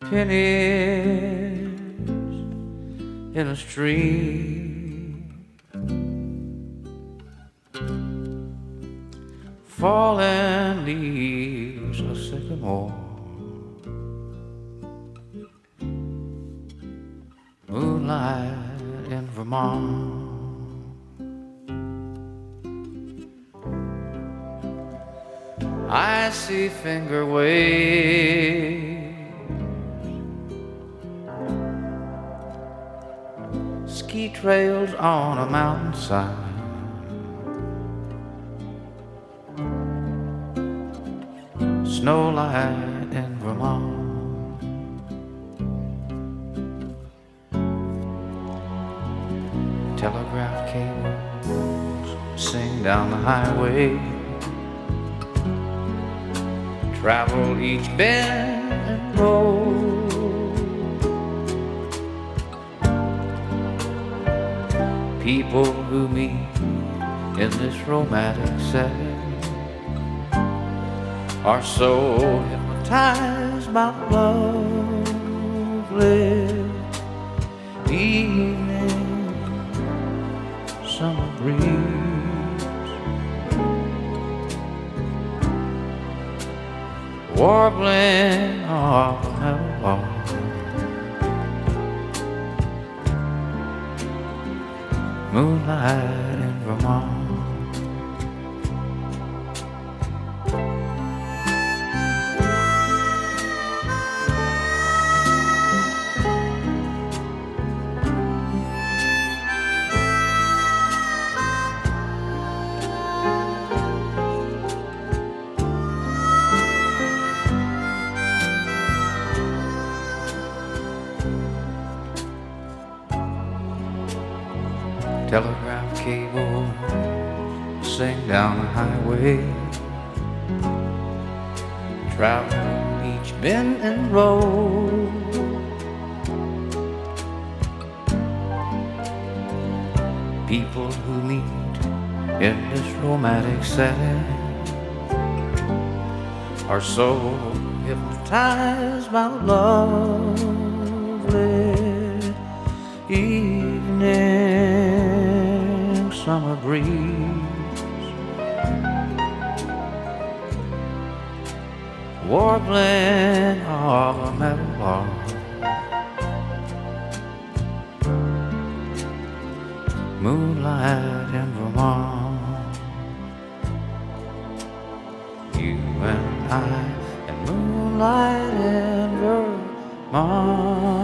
pennies in a stream, falling leaves of sycamore, moonlight in Vermont. I see finger waves, ski trails on a mountainside, snowlight in Vermont. Telegraph cables sing down the highway, travel each bend and road. People who meet in this romantic setting are so hypnotized by lovely evening, summer breeze, warbling off a metal bar, moonlight in Vermont. Telegraph cable sing down the highway, travel each bend and road. People who meet in this romantic setting are so hypnotized by the lovely evening, summer breeze, warbling of a metal bar, moonlight in Vermont. You and I and moonlight in Vermont.